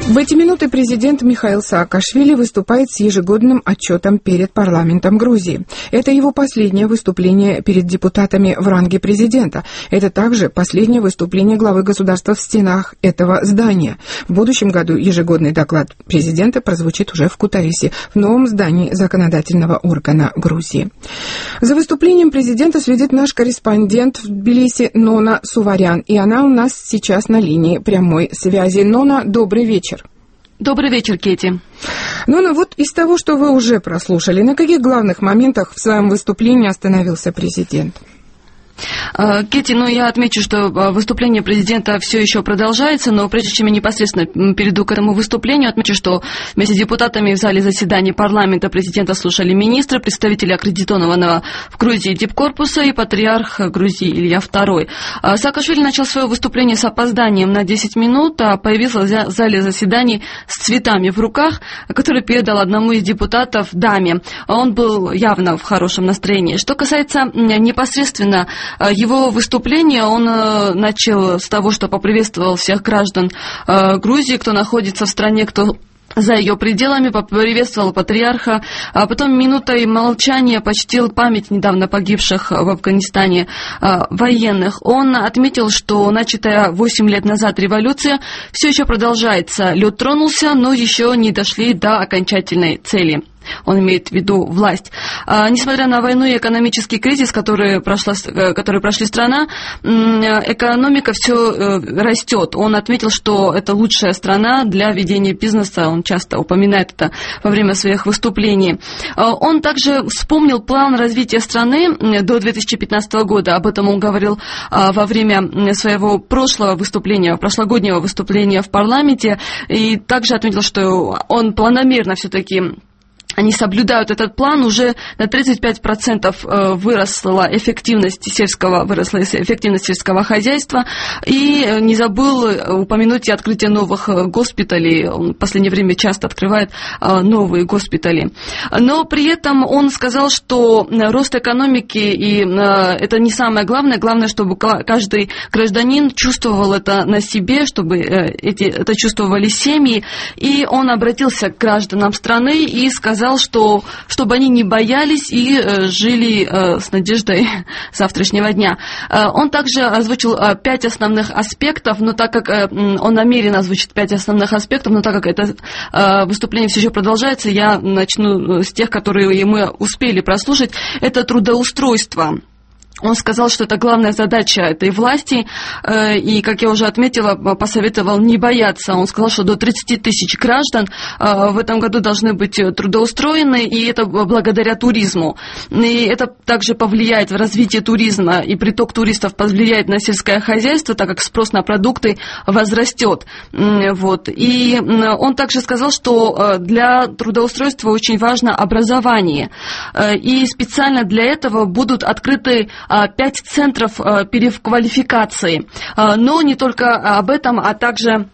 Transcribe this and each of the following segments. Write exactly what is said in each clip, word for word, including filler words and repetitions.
В эти минуты президент Михаил Саакашвили выступает с ежегодным отчетом перед парламентом Грузии. Это его последнее выступление перед депутатами в ранге президента. Это также последнее выступление главы государства в стенах этого здания. В будущем году ежегодный доклад президента прозвучит уже в Кутаиси, в новом здании законодательного органа Грузии. За выступлением президента следит наш корреспондент в Тбилиси Нона Суварян, и она у нас сейчас на линии прямой связи. Нона, добрый вечер. Добрый вечер, Кэти. Ну, ну вот из того, что вы уже прослушали, на каких главных моментах в своем выступлении остановился президент? Кэти, ну я отмечу, что выступление президента все еще продолжается, но прежде чем я непосредственно перейду к этому выступлению, отмечу, что вместе с депутатами в зале заседаний парламента президента слушали министры, представители аккредитованного в Грузии дипкорпуса и патриарх Грузии Илья второй. Саакашвили начал свое выступление с опозданием на десять минут, а появился в зале заседаний с цветами в руках, который передал одному из депутатов даме. Он был явно в хорошем настроении. Что касается непосредственно его выступление, он начал с того, что поприветствовал всех граждан Грузии, кто находится в стране, кто за ее пределами, поприветствовал патриарха, а потом минутой молчания почтил память недавно погибших в Афганистане военных. Он отметил, что начатая восемь лет назад революция все еще продолжается. Лед тронулся, но еще не дошли до окончательной цели. Он имеет в виду власть. А, несмотря на войну и экономический кризис, который, прошла, который прошли страна, экономика все растет. Он отметил, что это лучшая страна для ведения бизнеса. Он часто упоминает это во время своих выступлений. А, он также вспомнил план развития страны до две тысячи пятнадцатого года. Об этом он говорил а, во время своего прошлого выступления, прошлогоднего выступления в парламенте. И также отметил, что он планомерно все-таки... Они соблюдают этот план, уже на тридцать пять процентов выросла эффективность сельского, выросла эффективность сельского хозяйства, и не забыл упомянуть и открытие новых госпиталей. Он в последнее время часто открывает новые госпитали. Но при этом он сказал, что рост экономики, и это не самое главное, главное, чтобы каждый гражданин чувствовал это на себе, чтобы эти, это чувствовали семьи, и он обратился к гражданам страны и сказал, что чтобы они не боялись и э, жили э, с надеждой завтрашнего дня. Э, он также озвучил э, пять основных аспектов, но так как э, он намерен озвучить пять основных аспектов, но так как это э, выступление все еще продолжается, я начну с тех, которые мы успели прослушать. Это трудоустройство. Он сказал, что это главная задача этой власти, и, как я уже отметила, посоветовал не бояться. Он сказал, что до тридцати тысяч граждан в этом году должны быть трудоустроены, и это благодаря туризму. И это также повлияет в развитие туризма, и приток туристов повлияет на сельское хозяйство, так как спрос на продукты возрастет. Вот. И он также сказал, что для трудоустройства очень важно образование, и специально для этого будут открыты пять центров переквалификации. Но не только об этом, а также...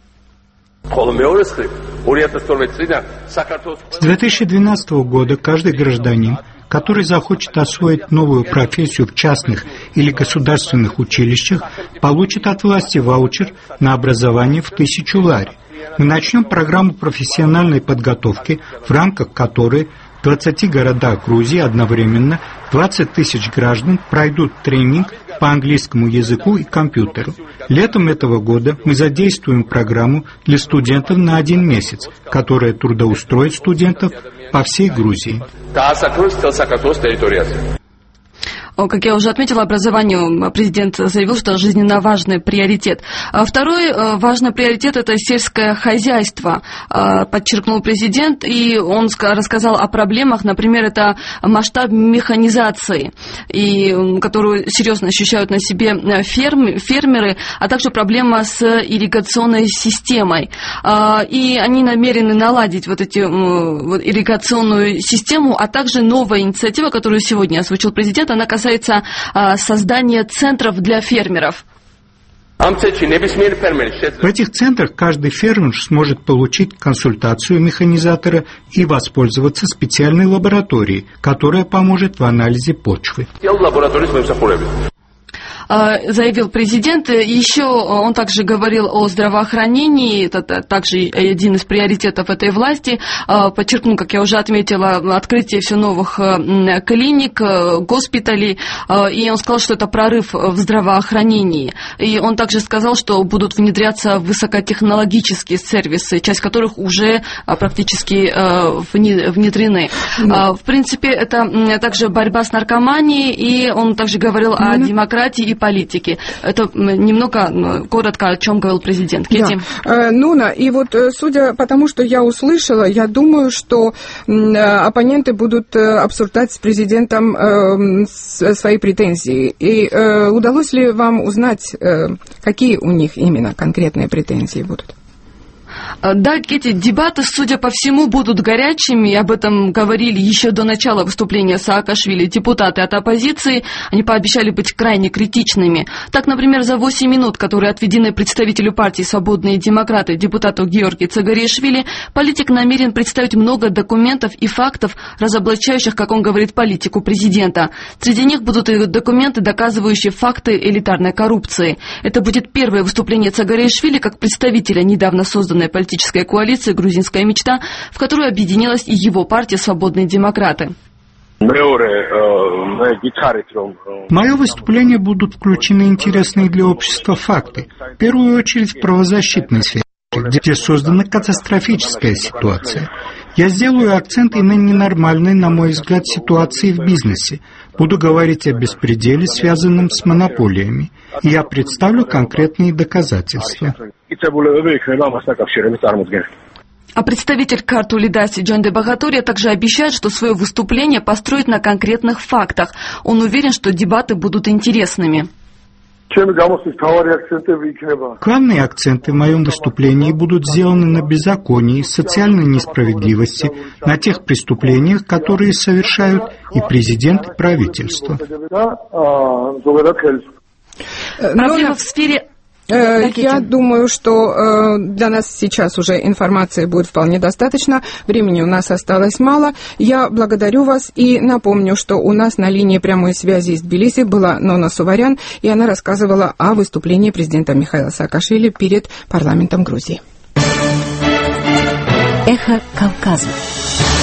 С две тысячи двенадцатого года каждый гражданин, который захочет освоить новую профессию в частных или государственных училищах, получит от власти ваучер на образование в тысячу лари. Мы начнем программу профессиональной подготовки, в рамках которой в двадцати городах Грузии одновременно двадцать тысяч граждан пройдут тренинг по английскому языку и компьютеру. Летом этого года мы задействуем программу для студентов на один месяц, которая трудоустроит студентов по всей Грузии. Как я уже отметила, образованию президент заявил, что жизненно важный приоритет. Второй важный приоритет – это сельское хозяйство, подчеркнул президент, и он рассказал о проблемах, например, это масштаб механизации, и, которую серьезно ощущают на себе ферм, фермеры, а также проблема с ирригационной системой. И они намерены наладить вот эту вот, ирригационную систему, а также новая инициатива, которую сегодня озвучил президент, она касается создания центров для фермеров. В этих центрах каждый фермер сможет получить консультацию механизатора и воспользоваться специальной лабораторией, которая поможет в анализе почвы. заявил президент. Еще он также говорил о здравоохранении, это также один из приоритетов этой власти. Подчеркну, как я уже отметила, открытие все новых клиник, госпиталей, и он сказал, что это прорыв в здравоохранении. И он также сказал, что будут внедряться высокотехнологические сервисы, часть которых уже практически внедрены. Mm. В принципе, это также борьба с наркоманией, и он также говорил mm. о демократии и политике. Это немного коротко, о чем говорил президент. Кетти. Да. Нуна, и вот судя по тому, что я услышала, я думаю, что оппоненты будут обсуждать с президентом свои претензии. И удалось ли вам узнать, какие у них именно конкретные претензии будут? Да, Кетти, дебаты, судя по всему, будут горячими, об этом говорили еще до начала выступления Саакашвили депутаты от оппозиции, они пообещали быть крайне критичными. Так, например, за восемь минут, которые отведены представителю партии «Свободные демократы», депутату Георгию Цагариашвили, политик намерен представить много документов и фактов, разоблачающих, как он говорит, политику президента. Среди них будут и документы, доказывающие факты элитарной коррупции. Это будет первое выступление Цагариашвили как представителя недавно созданной политической коалиции «Грузинская мечта», в которую объединилась и его партия «Свободные демократы». В мое выступление будут включены интересные для общества факты, в первую очередь в правозащитной сфере, где создана катастрофическая ситуация. Я сделаю акценты на ненормальной, на мой взгляд, ситуации в бизнесе. Буду говорить о беспределе, связанном с монополиями. И я представлю конкретные доказательства. А представитель Карту Лидаси Джонде Багатория также обещает, что свое выступление построит на конкретных фактах. Он уверен, что дебаты будут интересными. Главные акценты в моем выступлении будут сделаны на беззаконии, социальной несправедливости, на тех преступлениях, которые совершают и президент, и правительство. Проблема в сфере... Я думаю, что для нас сейчас уже информации будет вполне достаточно. Времени у нас осталось мало. Я благодарю вас и напомню, что у нас на линии прямой связи из Тбилиси была Нона Суварян, и она рассказывала о выступлении президента Михаила Саакашвили перед парламентом Грузии. Эхо Кавказа.